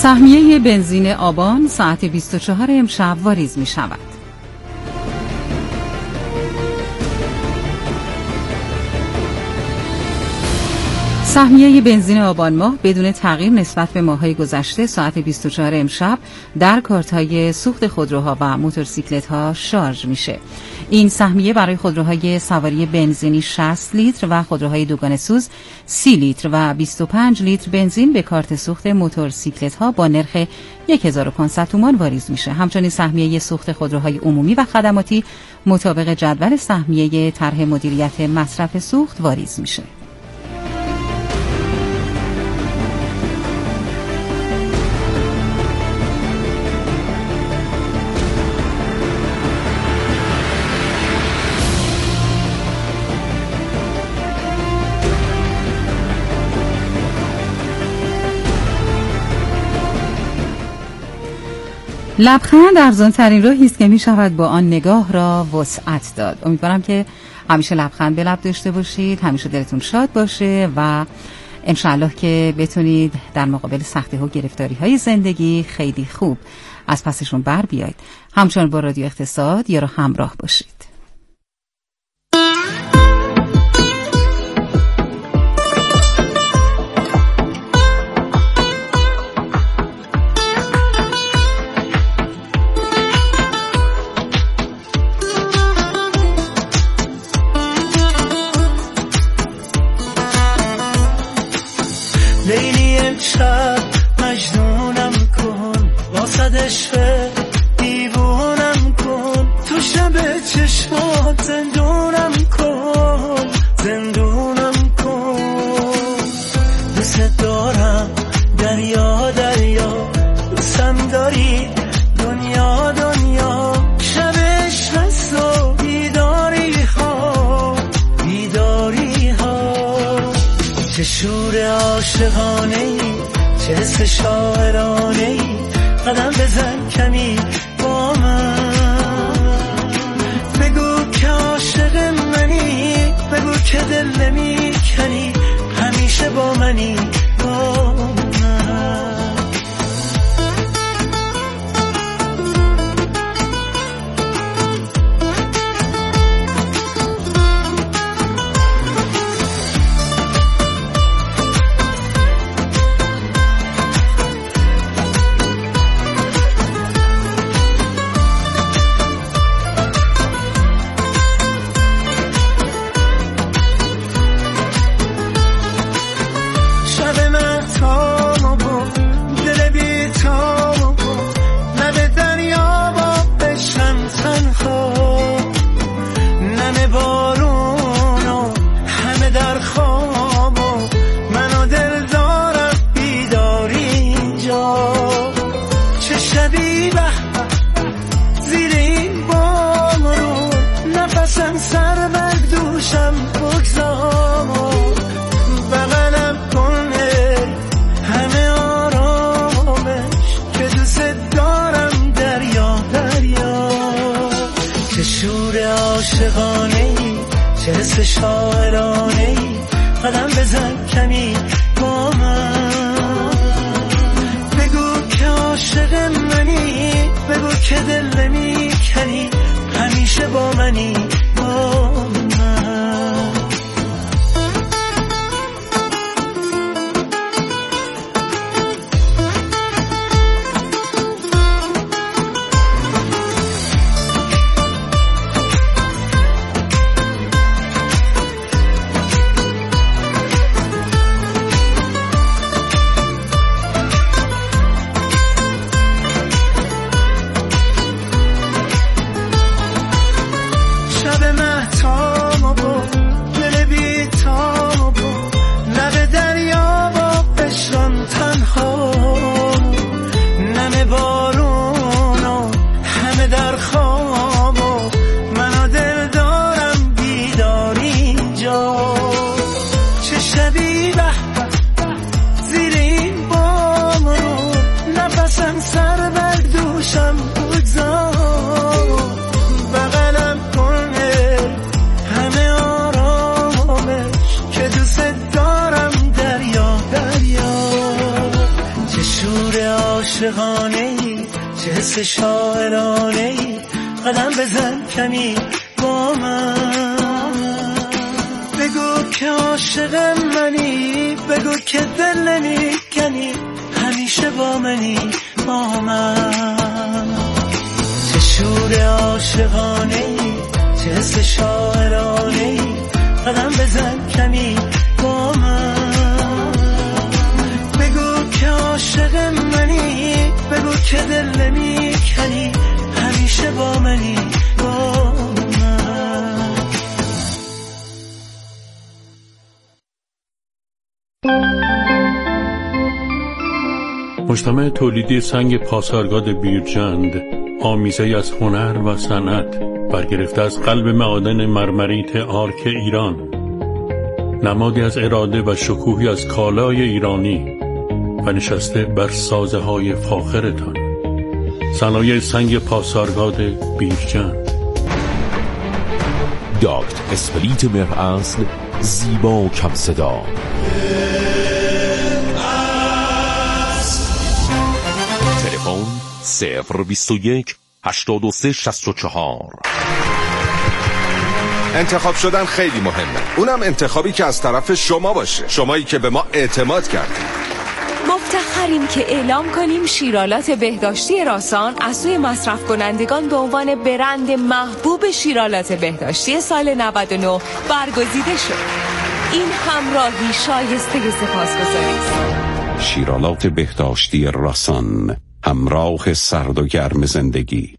سهمیه بنزین آبان ساعت 24 امشب واریز می شود. سهمیه بنزین آبان ماه بدون تغییر نسبت به ماه‌های گذشته ساعت 24 امشب در کارت‌های سوخت خودروها و موتورسیکلت‌ها شارژ میشه. این سهمیه برای خودروهای سواری بنزینی 60 لیتر و خودروهای دوگانه سوز 30 لیتر و 25 لیتر بنزین به کارت سوخت موتورسیکلت‌ها با نرخ 1500 تومان واریز میشه. همچنین سهمیه سوخت خودروهای عمومی و خدماتی مطابق جدول سهمیه طرح مدیریت مصرف سوخت واریز میشه. لبخند ارزان‌ترین راهی است که می‌شود با آن نگاه را وسعت داد. امیدوارم که همیشه لبخند به لب داشته باشید، همیشه دلتون شاد باشه و انشاءالله که بتونید در مقابل سختی‌ها و گرفتاری‌های زندگی خیلی خوب از پسشون بر بیایید. همچنان با رادیو اقتصاد یارو همراه باشید. لیلی امشب مجنونم کن، واسد عشق دیوونم کن، تو شب چشمات زندونم کن، زندونم کن. دوست دارم دریا دریا، دوستم داری دنیا دنیا، شب عشق و بیداری ها بیداری ها. چه شور عاشقانه ای، چه حس شاعرانه ای، قدم بزن کمی با من، بگو که عاشق منی، بگو که دل نمی کنی، همیشه با منی با من. شاعرانه ای، قدم بزن کمی با من، بگو که عاشق منی، بگو که دل نمی کنی، همیشه با منی با من. شور عاشقانه چه حس شاعرانه قدم بزن کمی با من بگو که عاشق منی بگو که دل نمیکنی همیشه با منی با من چه شور عاشقانه چه حس شاعرانه قدم بزن کمی با من بگو که عاشق منی بگو که دل نمیکنی همیشه با منی با من. مجتمع تولیدی سنگ پاسارگاد بیرجند آمیزه از هنر و صنعت برگرفته از قلب معادن مرمریت آرک ایران، نمادی از اراده و شکوهی از کالای ایرانی و نشسته بر سازه های فاخرتان. صنایع سنگ پاسارگاد بیرجند. داکت اسپریت مهر اصل، زیبا و کم صدا. تلفن 021 83 64. انتخاب شدن خیلی مهمه، اونم انتخابی که از طرف شما باشه، شمایی که به ما اعتماد کردید. مفتخریم که اعلام کنیم شیرالات بهداشتی راسان از سوی مصرف کنندگان به عنوان برند محبوب شیرالات بهداشتی سال 99 برگزیده شد. این همراهی شایسته سپاسگزاری است. شیرالات بهداشتی راسان، همراه سرد و گرم زندگی.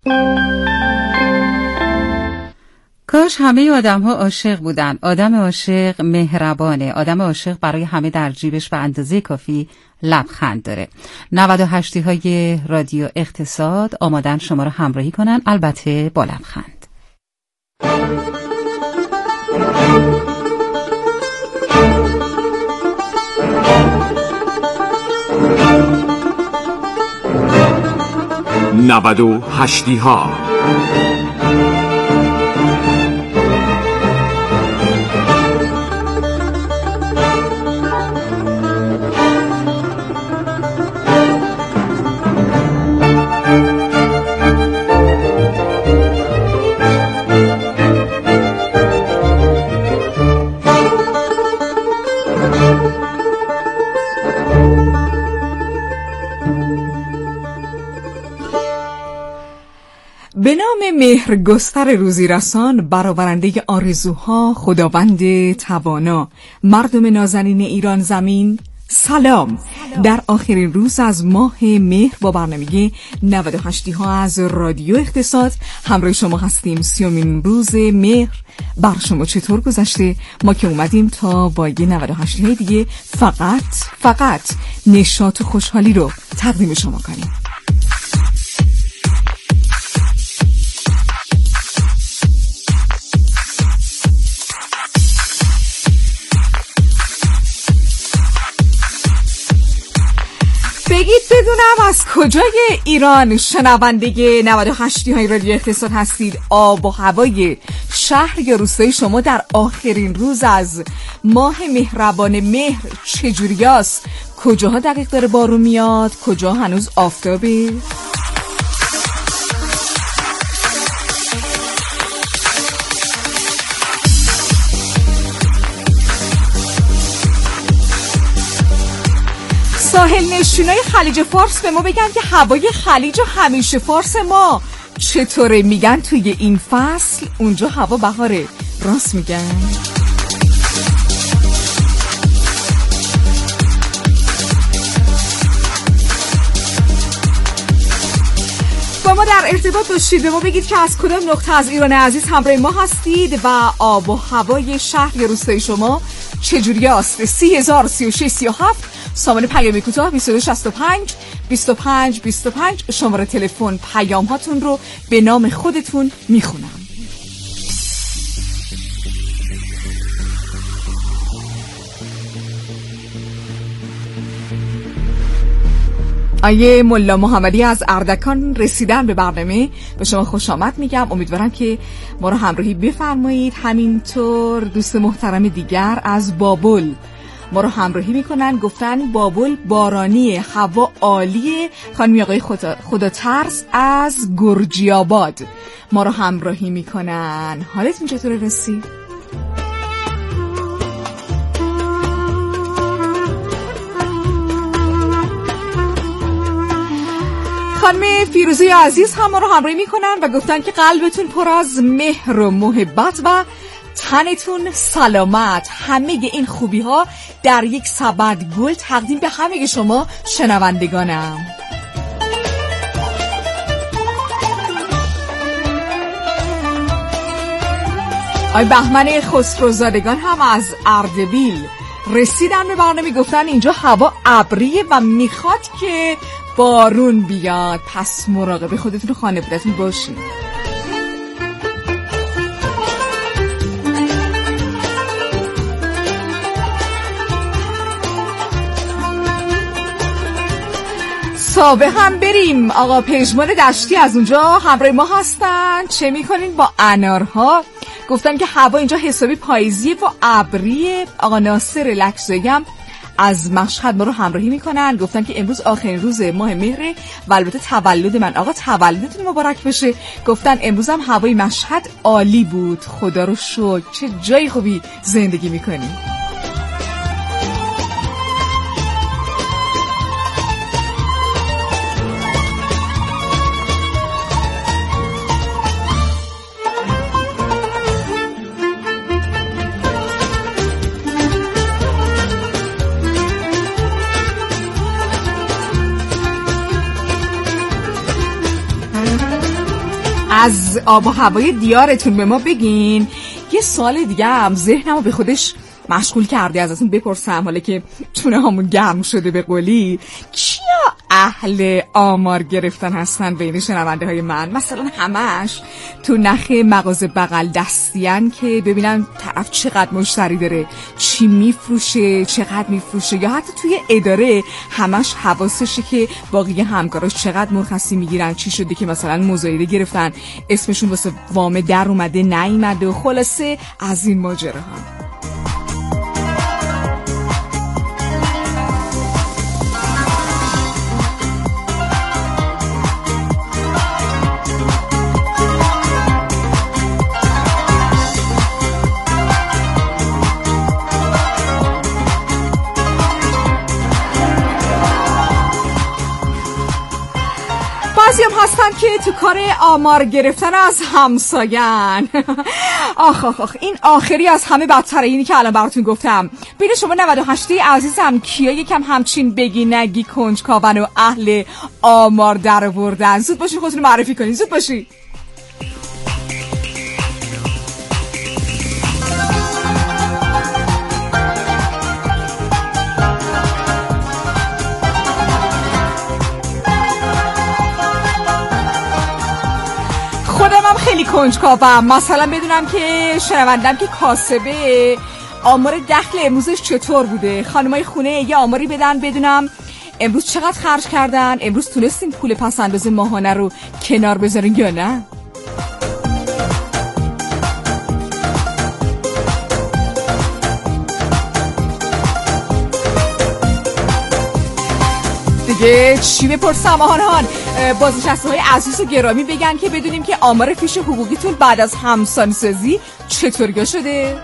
کاش همه آدم ها عاشق بودن. آدم عاشق مهربانه. آدم عاشق برای همه در جیبش به اندازه کافی لبخند داره. 98 های رادیو اقتصاد آمادن شما رو همراهی کنن، البته با لبخند. نود هشتی ها. به نام مهرگستر روزی رسان، برآورنده آرزوها، خداوند توانا، مردم نازنین ایران زمین، سلام. در آخرین روز از ماه مهر با برنامه 98 ها از رادیو اقتصاد همراه شما هستیم. 30مین روز مهر بر شما چطور گذشته؟ ما که اومدیم تا با 98 های دیگه فقط نشاط و خوشحالی رو تقدیم شما کنیم. بگید بدونم از کجای ایران شنونده 98 های رادیو اقتصاد هستید؟ آب و هوای شهر یا روستای شما در آخرین روز از ماه مهربان مهر چجوری است؟ کجاها دقیق داره بارون میاد؟ کجا هنوز آفتابه؟ ساحل نشینای خلیج فارس به ما بگن که هوای خلیج و همیشه فارس ما چطوره؟ میگن توی این فصل اونجا هوا بهاره. راست میگن؟ با ما در ارتباط باشید، به ما بگید که از کدام نقطه از ایران عزیز همراه ما هستید و آب و هوای شهر یا روستای شما چجوری است؟ 30,036,37 سامان پیامی کوتاه 2265 شماره تلفن پیام هاتون رو به نام خودتون میخونم. آیه ملا محمدی از اردکان رسیدن به برنامه. به شما خوش آمد میگم. امیدوارم که ما رو همراهی بفرمایید. همینطور دوست محترم دیگر از بابل، ما رو همراهی میکنن، گفتن بابل بارانی، هوا عالیه. خانمی آقای خدا ترس از گرجی آباد ما رو همراهی میکنن. حالتون چطوره رسی؟ خانم فیروزه عزیز هم ما رو همراهی میکنن و گفتن که قلبتون پر از مهر و محبت و تنتون سلامت. همه این خوبی ها در یک سبد گل تقدیم به همه شما شنوندگانم. آی بهمن خسروزادگان هم از اردبیل رسیدن به برنامه، گفتن اینجا هوا ابریه و میخواد که بارون بیاد، پس مراقب خودتون و خانواده‌تون باشین. سابه هم بریم. آقا پژمان دشتی از اونجا همراه ما هستن. چه میکنین با انارها؟ گفتن که هوا اینجا حسابی پاییزیه و ابریه. آقا ناصر لکزایی هم از مشهد ما رو همراهی میکنن، گفتن که امروز آخرین روز ماه مهره و البته تولد من. آقا تولدتون مبارک بشه. گفتن امروز هم هوای مشهد عالی بود، خدا رو شکر. چه جای خوبی زندگی میکنی. از آب و هوای دیارتون به ما بگین. یه سال دیگه هم ذهنمو به خودش مشغول کرده، ازتون بپرسم حالا که چونه هامون گرم شده به قولی، کیا اهل آمار گرفتن هستن بین شنونده های من؟ مثلا همش تو نخ مغازه بغل دستیان که ببینن طرف چقدر مشتری داره، چی میفروشه، چقدر میفروشه، یا حتی توی اداره همش حواسشه که باقی همکاراش چقدر مرخصی میگیرن، چی شده که مثلا مزایده گرفتن، اسمشون واسه وام در اومده نیومده، و خلاصه از این ماجراها. بعضی هم هستن که تو کار آمار گرفتن از همساین. آخ این آخری از همه بدتره، اینی که الان براتون گفتم. بین شما 98 عزیزم کیا یکم همچین بگی نگی کنجکاون و اهل آمار در آوردن؟ زود باشین خودتون معرفی کنین، زود باشین. خیلی کنجکاوم، مثلا بدونم که شنوندم که کاسبه آمار دخل امروزش چطور بوده، خانمای خونه یه آماری بدن بدونم امروز چقدر خرج کردن، امروز تونستیم پول پس انداز ماهانه رو کنار بذارین یا نه. دیگه چی بپرسم آهان؟ بازنشسته های عزیز و گرامی بگن که بدونیم که آمار فیش حقوقیتون بعد از همسانسازی چطوری شده؟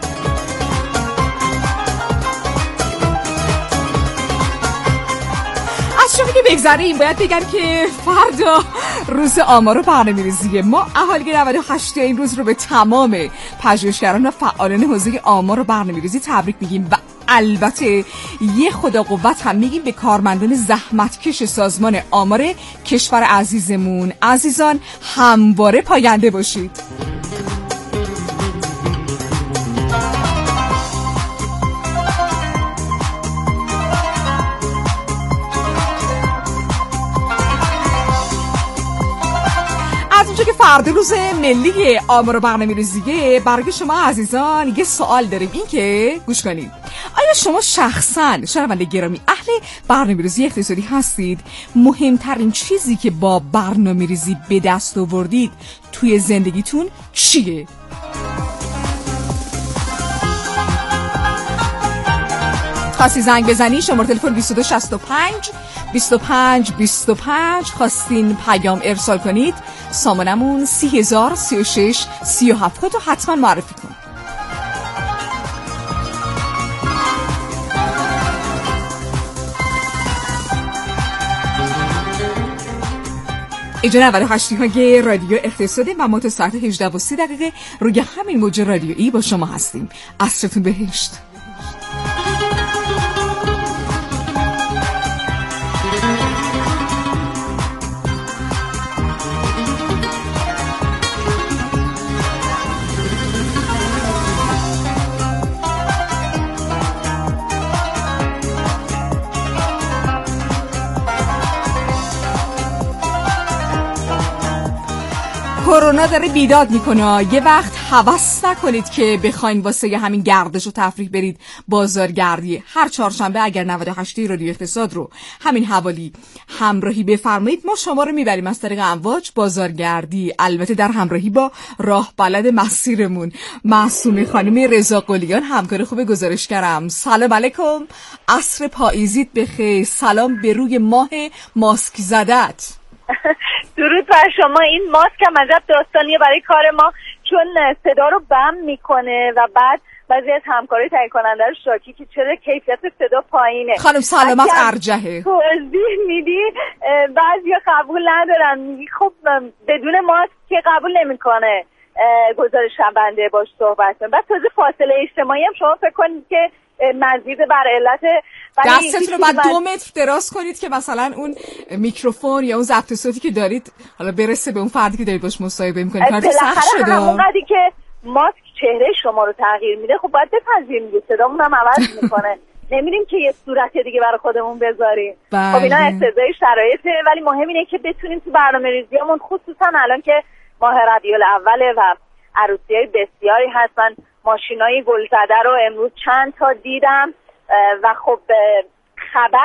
از شما که بگذاریم باید بگم که فردا روز آمار و برنامه‌ریزیه. ما اهالی 98 این روز رو به تمام پژوهشگران و فعالان حوزه آمار و برنامه‌ریزی تبریک میگیم و البته یه خدا قوت هم میگیم به کارمندان زحمتکش سازمان آمار کشور عزیزمون. عزیزان همواره پاینده باشید. از اونجا که فردا روز ملی آمار و برنامه‌ریزیه، برای شما عزیزان یه سوال داریم، این که گوش کنید. آیا شما شخصاً شنونده گرامی اهل برنامه‌ریزی اقتصادی هستید؟ مهمترین چیزی که با برنامه‌ریزی به دست آوردید توی زندگیتون چیه؟ خواستی زنگ بزنی شماره تلفن 2265 25 25. خواستین پیام ارسال کنید سامانمون 3036 37. خودتو حتما معرفی کن. اینجا 98 های رادیو اقتصادی و ما تا ساعت 18:30 روی همین موج رادیویی با شما هستیم. عصرتون بهشت. کرونا داره بیداد میکنه. یه وقت هوس نکنید که بخواین واسه همین گردش و تفریح برید بازارگردی. هر چهارشنبه اگر 98 رادیو اقتصاد رو همین حوالی همراهی بفرمایید ما شما رو میبریم از طریق امواج بازارگردی، البته در همراهی با راه بلد مسیرمون معصومه خانم رضا قلیان، همکار خوب گزارشگرم. سلام علیکم، عصر پاییزیت بخیر. سلام به روی ماه ماسک زدت. درود بر شما. این ماسک هم عجب داستانیه برای کار ما، چون صدا رو بم میکنه و بعد بعضی از همکارای تهیه کننده رو شاکی که چرا کیفیت صدا پایینه. خانم سلامت ارجحه توضیح میدی، بعضیا قبول ندارن، میگی خب بدون ماسک که قبول نمیکنه گزارش شنونده باش صحبت کنه. بعد تازه فاصله اجتماعی هم شما فکر کنید که مزید بر علت دستتون رو بعد 2 متر دراز کنید که مثلا اون میکروفون یا اون ضبط صوتی که دارید حالا برسه به اون فردی که دارید باش مصاحبه میکنید. کارت سخت شده. همونقدری که ماسک چهره شما رو تغییر میده خب باید بپذیریم دیگه، صدامون هم عوض میکنه. نمیدیم که یه صورت دیگه برای خودمون بذاریم. خب اینا اقتضای شرایطه، ولی مهم اینه که بتونیم تو برنامه‌ریزیامون، خصوصا الان که ماه ربیع الاول و عروسی‌های بسیاری هستن، ماشینای گلزده رو امروز چند تا دیدم و خب خبر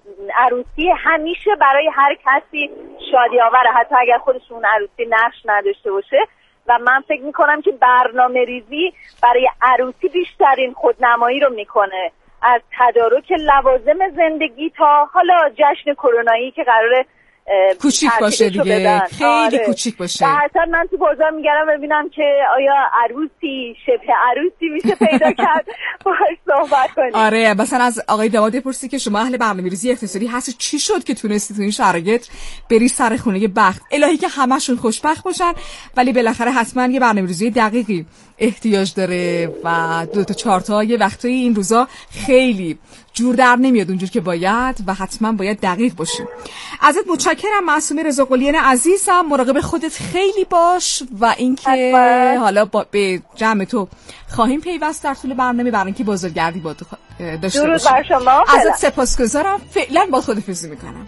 عروسی همیشه برای هر کسی شادی آوره، حتی اگر خودشون عروسی نقش نداشته باشه. و من فکر میکنم که برنامه ریزی برای عروسی بیشترین خودنمایی رو میکنه، از تدارک لوازم زندگی تا حالا جشن کرونایی که قراره کوچیک باشه دیگه، خیلی کوچیک باشه. اصلا من تو بازار میگردم ببینم که آیا عروسی شبه عروسی میشه پیدا کرد باهاش صحبت کنیم. آره مثلا از آقای داماد بپرسی که شما اهل برنامه‌ریزی اقتصادی هستی، چی شد که تونستی تو این شرایط بری سر خونه بخت؟ الهی که همشون خوشبخت باشن، ولی بالاخره حتما یه برنامه‌ریزی دقیقی احتیاج داره و 2 تا 4 تا یه وقتایی این روزا خیلی جور در نمیاد اونجور که باید و حتما باید دقیق باشیم. ازت متشکرم معصومه رضا قلیان عزیزم. مراقب خودت خیلی باش و اینکه حالا به جمع تو خواهیم پیوست در طول برنامه برای اینکه بازارگردی با تو داشته باشیم. درود بر شما. ازت سپاسگزارم. فعلا با خداحافظی میکنم.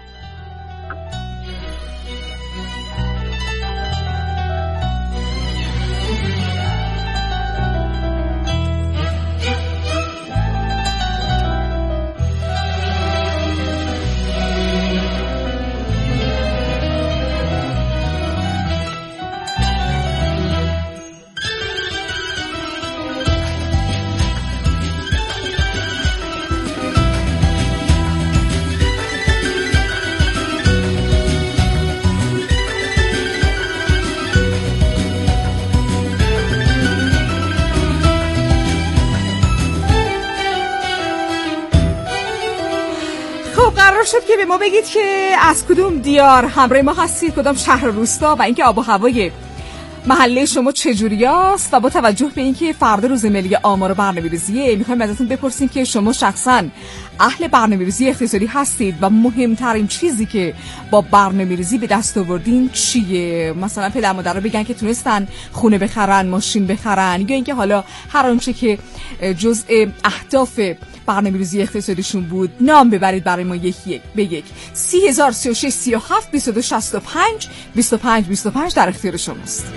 قرار شد که به ما بگید که از کدوم دیار همراه ما هستید، کدام شهر و روستا و اینکه آب و هوای محله شما چجوریاست. و با توجه به اینکه فردا روز ملی آمار و برنامه‌ریزیه میخوایم ازتون بپرسیم که شما شخصاً اهل برنامه‌ریزی اقتصادی هستید و مهمترین چیزی که با برنامه‌ریزی به دست آوردین چیه؟ مثلا پدر مادرها بگن که تونستن خونه بخرن، ماشین بخرن، یا اینکه حالا هر آنچه که جزء اهداف برنامه‌ریزی اقتصادیشون بود نام ببرید برای ما یکی به یک. 3036 37 22 65 25 25 در اختیار شماست.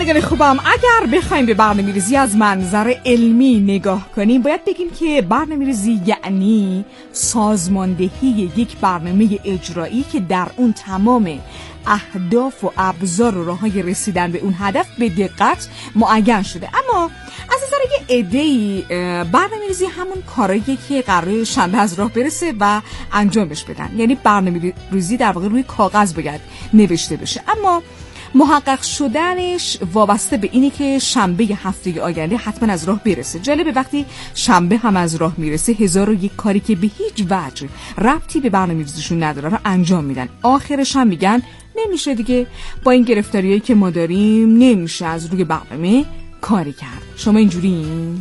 شنوندگان خوبم، اگر بخوایم به برنامه‌ریزی از منظر علمی نگاه کنیم باید بگیم که برنامه‌ریزی یعنی سازماندهی یک برنامه اجرایی که در اون تمام اهداف و ابزار و راه‌های رسیدن به اون هدف به دقت معین شده. اما از نظر یه عده‌ای برنامه‌ریزی همون کاراییه که قراره شنبه از راه برسه و انجامش بدن، یعنی برنامه‌ریزی در واقع روی کاغذ باید نوشته بشه، اما محقق شدنش وابسته به اینه که شنبه هفته آینده حتما از راه برسه. جالبه وقتی شنبه هم از راه میرسه 1001 کاری که به هیچ وجه ربطی به برنامه‌ریزیشون نداره رو انجام میدن. آخرش هم میگن نمیشه دیگه، با این گرفتاریایی که ما داریم نمیشه از روی برنامه کاری کرد. شما اینجورین؟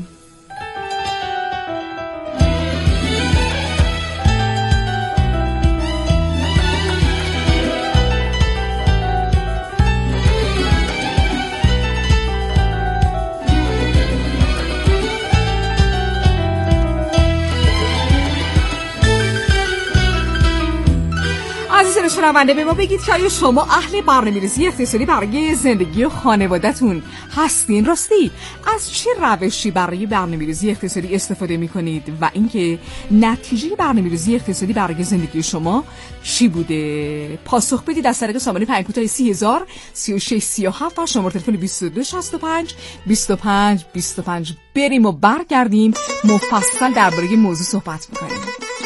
عزیزان شنونده، به ما بگید که آیا شما اهل برنامه‌ریزی اقتصادی برای زندگی و خانواده‌تون هستین؟ راستی از چه روشی برای برنامه‌ریزی اقتصادی استفاده می‌کنید و اینکه نتیجه برنامه‌ریزی اقتصادی برای زندگی شما چی بوده؟ پاسخ بدید از طریق سامانه پیام کوتاه 30000 3637 و شماره تلفن 2265 25 25. بریم و برگردیم مفصل درباره موضوع صحبت می‌کنیم.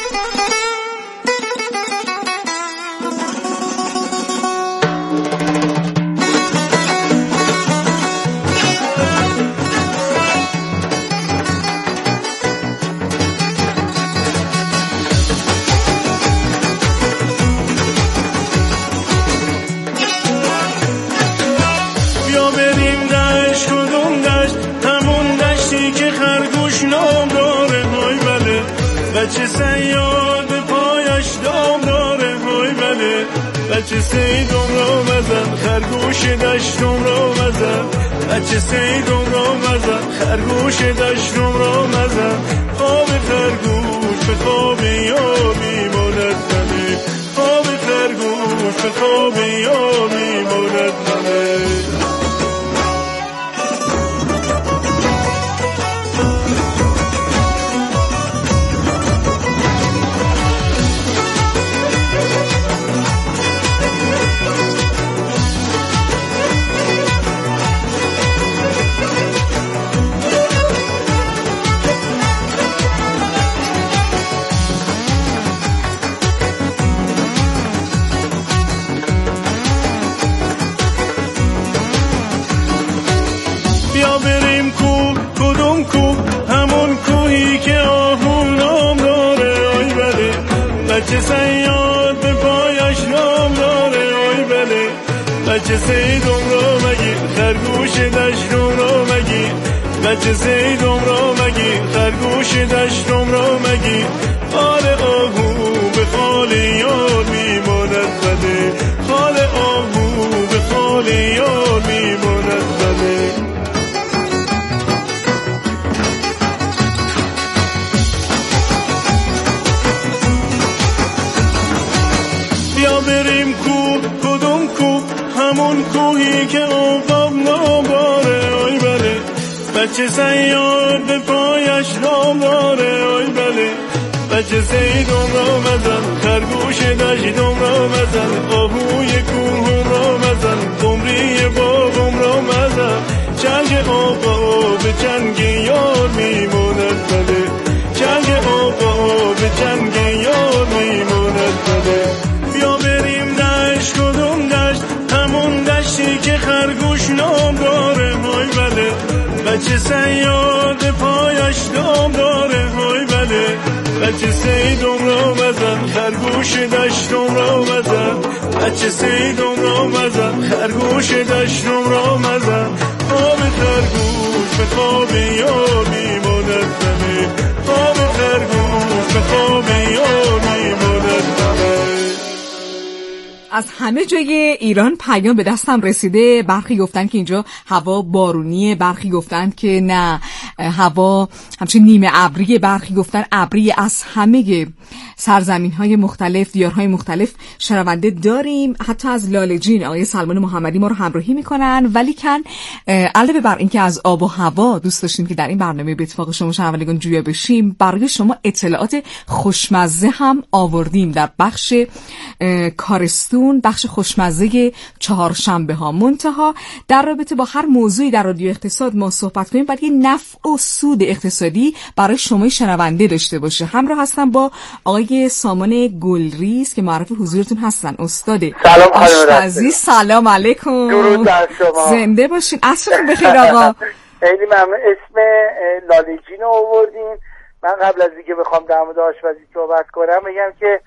بچه سیاد پایش دام داره های بله، بچه سیدم را مزن خرگوش دشتم را مزن، بچه سیدم را مزن خرگوش دشتم را مزن، خواب خرگوش به خواب یار میماند بله، خواب خرگوش به خواب یار میماند بله. بچه سیاد به پایش نام داره آی بله، بچه سیدم را مگیر خرگوش دشتم را مگیر، بچه سیدم را مگیر خرگوش دشتم را مگیر، خال آهو به خال یار میماند بله، خال آهو به خال یار میماند بله. بریم کوه کدوم کوه همون کوهی که آفتاب ناباره آی بله، بچه سیاد به پایش نام داره آی بله، بچه سیدم را مزن خرگوش دشتم را مزن، آهوی کوه را مزن قمری باغم را مزن، چنگ آقا به چنگ یار میماند بله، چنگ آقا به چنگ یار میماند بله. بیا بریم دشت کدوم دشت همون دشتی که خرگوش نام داره های بله، بچه سیاد پایش دام داره های بله، بچه سیدم را مزن خرگوش دشتم را مزن، بچه سیدم را مزن خرگوش دشتم را مزن، خواب خرگوش به خواب یار میماند بله، خواب خرگوش به خواب یار میماند بله. از همه جای ایران پیام به دستم رسیده، برخی گفتن که اینجا هوا بارونیه، برخی گفتن که نه هوا همچنین نیمه ابریه، برخی گفتن ابری. از همه سرزمین‌های مختلف، دیارهای مختلف شنونده داریم. حتی از لاله‌جین آقای سلمان محمدی ما رو همراهی میکنن. ولی کن علاوه بر اینکه از آب و هوا دوست داشتیم که در این برنامه به اتفاق شما شنوندگان جویا بشیم، برای شما اطلاعات خوشمزه هم آوردیم در بخش کارستون، بخش خوشمزه چهارشنبه ها. منتها در رابطه با هر موضوعی در رادیو اقتصاد ما صحبت کنیم باید یه نفع و سود اقتصادی برای شما شنونده داشته باشه. همراه هستم با آقای سامان گلریز که معرف حضورتون هستن، استاد آشپزی. سلام علیکم. درود بر شما. زنده باشین. عصرتون بخیر آقا. خیلی ممنون. اسم لاله‌جین رو آوردین. من قبل از اینکه بخوام در مورد آشپزی صحبت کنم بگم که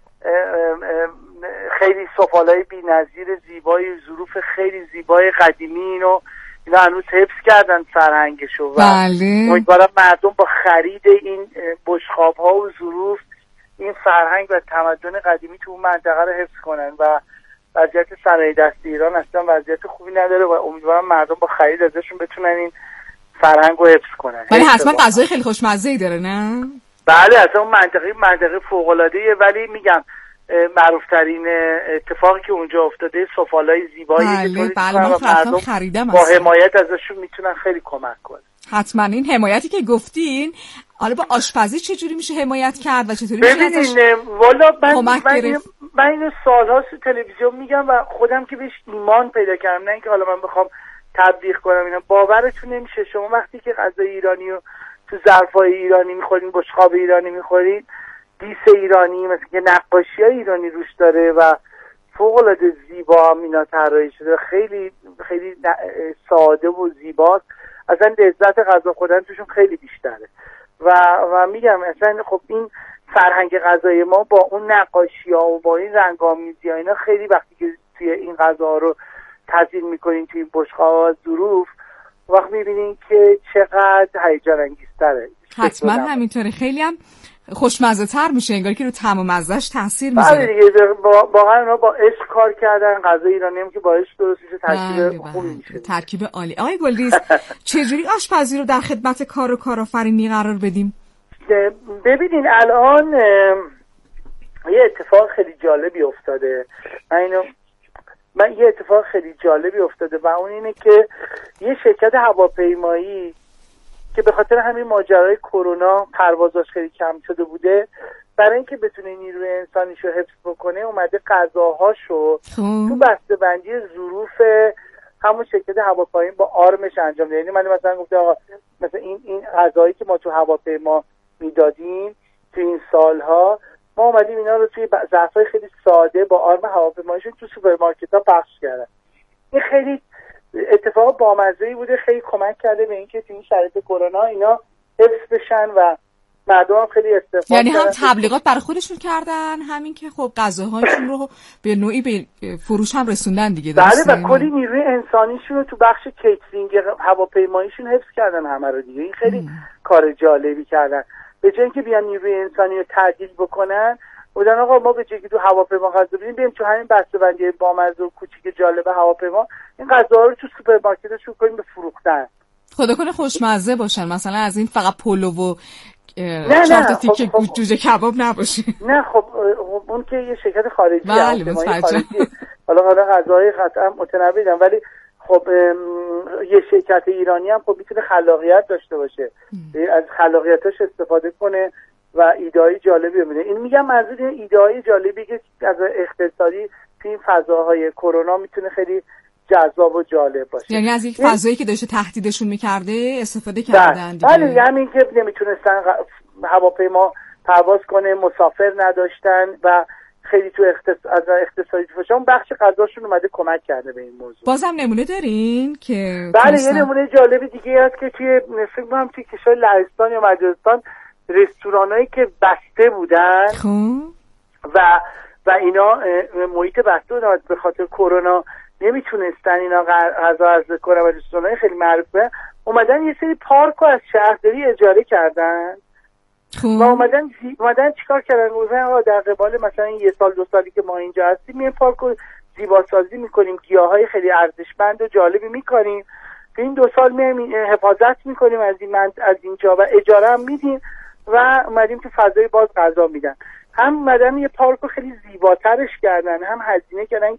خیلی سفالای بی‌نظیر زیبای، ظروف خیلی زیبای قدیمی اینا هنوز حفظ کردن فرهنگشو و امیدوارم مردم با خرید این بشقاب‌ها و ظروف این فرهنگ و تمدن قدیمی تو اون منطقه رو حفظ کنن و وضعیت صنایع دستی ایران اصلا وضعیت خوبی نداره و امیدوارم مردم با خرید ازشون بتونن این فرهنگ رو حفظ کنن. ولی حتما غذای خیلی خوشمزه‌ای داره نه؟ بله، اصلا اون منطقه فوق‌العاده‌ایه. ولی میگم معروف‌ترین اتفاقی که اونجا افتاده سفالای زیبایی که من رفتم خریدم با حمایت ازشون میتونن خیلی کمک کنن. حتما این حمایتی که گفتین، حالا با آشپزی چجوری میشه حمایت کرد و چطوری میشه ازش کمک گرفت؟ من اینو سال‌هاست تو تلویزیون میگم و خودم که بهش ایمان پیدا کردم، نه اینکه حالا من بخوام تبلیغ کنم اینا. باورتون نمیشه شما وقتی که غذای ایرانی رو تو ظرفای ایرانی میخورین، بشقاب ایرانی میخورین، دیس ایرانی مثل که نقاشی‌های ایرانی روش داره و فوق‌العاده زیبا هم اینا طراحی شده، خیلی خیلی ساده و زیباست. اصلا لذت غذا خوردن توشون خیلی بیشتره و میگم اصلا خب این فرهنگ غذای ما با اون نقاشی‌ها و با این رنگ‌آمیزی‌ها اینا خیلی وقتی که توی این غذاها رو تزیین می‌کنین توی این بشقاب‌ها ظروف، وقت می‌بینین که چقدر هیجان انگیزتره. حتما همینطوره، خیلی هم خوشمزه تر میشه، انگار که رو طعم و مزهش تاثیر میذاره. بله دیگه، واقعا اونا با عشق کار کردن. غذای ایرانی هم که با عشق درست میشه، ترکیب خوبی میشه. ترکیب عالی. آقای گلریز چجوری آشپزی رو در خدمت کار و کارآفرینی قرار بدیم؟ ببینین الان یه اتفاق خیلی جالبی افتاده. من یه اتفاق خیلی جالبی افتاده و اون اینه که یه شرکت هواپیمایی که به خاطر همین ماجرای کرونا پروازاش خیلی کم شده بوده، برای اینکه بتونه نیروی انسانیشو حفظ بکنه اومده غذاهاشو تو بسته‌بندی ظروف همون شرکت هواپیمایی با آرمش انجام ده. یعنی من مثلا گفتم آقا مثلا این غذایی که ما تو هواپیما میدادیم تو این سالها، ما اومدیم اینا رو توی ظرفای خیلی ساده با آرم هواپیماییشون تو سوپرمارکت‌ها پخش کردن. این خیلی اتفاق بامزه‌ای بوده، خیلی کمک کرده به اینکه تو این شرایط کرونا اینا حفظ بشن و مردم هم خیلی استفاده. یعنی هم تبلیغات برای خودشون کردن، همین که خب غذاهاشون رو به نوعی به فروش هم رسوندن دیگه. بله، و کلی نیروی انسانیشون رو تو بخش کیترینگ هواپیماییشون حفظ کردن همه رو دیگه. این خیلی کار جالبی کردن. به جای اینکه بیان نیروی انسانی رو تعدیل بکنن، بودن آقا ما به جای که تو هواپیما غذا بدیم، بریم تو همین بسته‌بندی بامزه و کوچیک جالب هواپیما این غذاها رو تو سوپرمارکتشون کنیم به فروختن. خدا کنه خوشمزه باشن، مثلا از این فقط پلو و چهار تا تیکه جوجه کباب نباشه. نه خب اون که یه شرکت خارجی خارجی. حالا غذاهای قطعا متنوعن، ولی خب یه شرکت ایرانی هم خب میتونه خلاقیت داشته باشه، از خلاقیتاش استفاده کنه و ایده‌های جالبی ببینه. این میگم منظور ایده‌های جالبی که از اقتصادی تو این فضاهای کرونا میتونه خیلی جذاب و جالب باشه. یعنی از یک فضایی که داشته تهدیدشون میکرده استفاده کردن دیگه. بله، همین که نمیتونستن هواپیما پرواز کنه، مسافر نداشتن و خیلی تو از اقتصادی تو اون بخش غذاشون اومده کمک کرده به این موضوع. بازم نمونه دارین که بله، یه نمونه جالبی دیگه هست که توی فکر کنم توی کشور لهستان یا مجارستان رستورانایی که بسته بودن و اینا محیط بسته بودن به خاطر کرونا نمیتونستن اینا غذا عرضه کنن و رستورانای خیلی معروفه اومدن یه سری پارکو از شهرداری اجاره کردن و اومدن چیکار کردن؟ گفتن در قبال مثلا یه سال دو سالی که ما اینجا هستیم این پارکو زیباسازی میکنیم، گیاهای خیلی ارزشمند و جالبی میکنیم، تو این 2 سال میایم حفاظت میکنیم از اینجا و اجاره هم میدیم و اومدیم تو فضای باز غذا میدن. هم اومدن یه پارک رو خیلی زیباترش کردن، هم هزینه کردن